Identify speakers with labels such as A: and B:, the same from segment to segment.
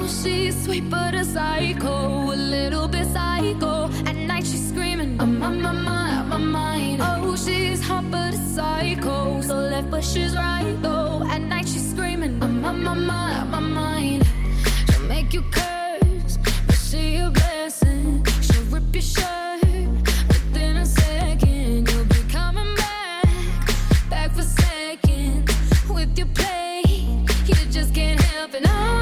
A: she's sweet but a psycho, a little bit psycho. At night she's screaming, I'm on my mind. Oh, she's hot but a psycho, so left but she's right though. At night she's screaming, I'm on my mind. She'll make you curse, but she a blessing. She'll rip your shirt within a second. You'll be coming back for seconds with your play. You just can't help it.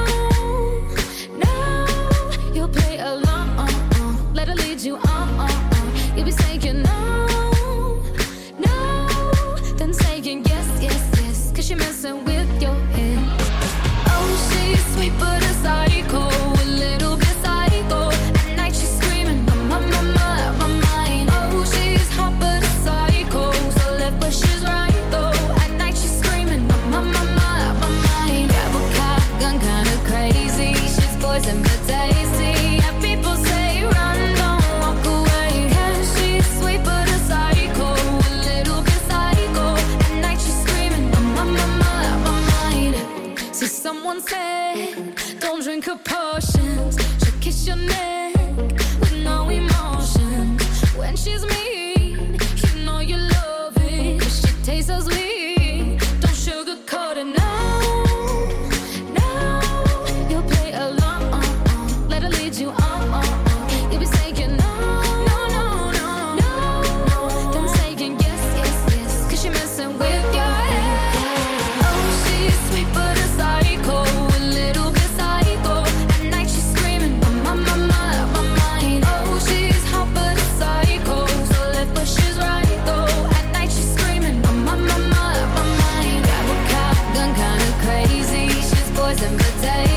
A: No, you'll play along. Let her lead you on. You'll be saying no, then saying yes, 'cause you're messing with your head. Oh, she's sweet but a psycho, a little bit psycho. At night she's screaming, my mind. Oh, she's hot but a psycho, so left but she's right though. At night she's screaming, my mind. Grab a cop, gun kinda crazy. She's poison but tasty. Yeah, people say run, don't walk away. Yeah, she's sweet but a psycho, a little bit psycho. At night she's screaming, my mind. See, someone said, don't drink her potions. She'll kiss your neck with no emotion. When she's mean, you know you love it, 'cause she tastes so sweet. Don't sugarcoat it, no. You'll play along. Let her lead you on. You'll be saying no. Then saying yes, 'cause you're messing with your head. Oh, she's sweet but a psycho, a little bit psycho. At night she's screaming, my mind. Oh, she's hot but a psycho, so left but she's right though. At night she's screaming, my mind. Grab a cop, gun kinda crazy. She's poison but tasty.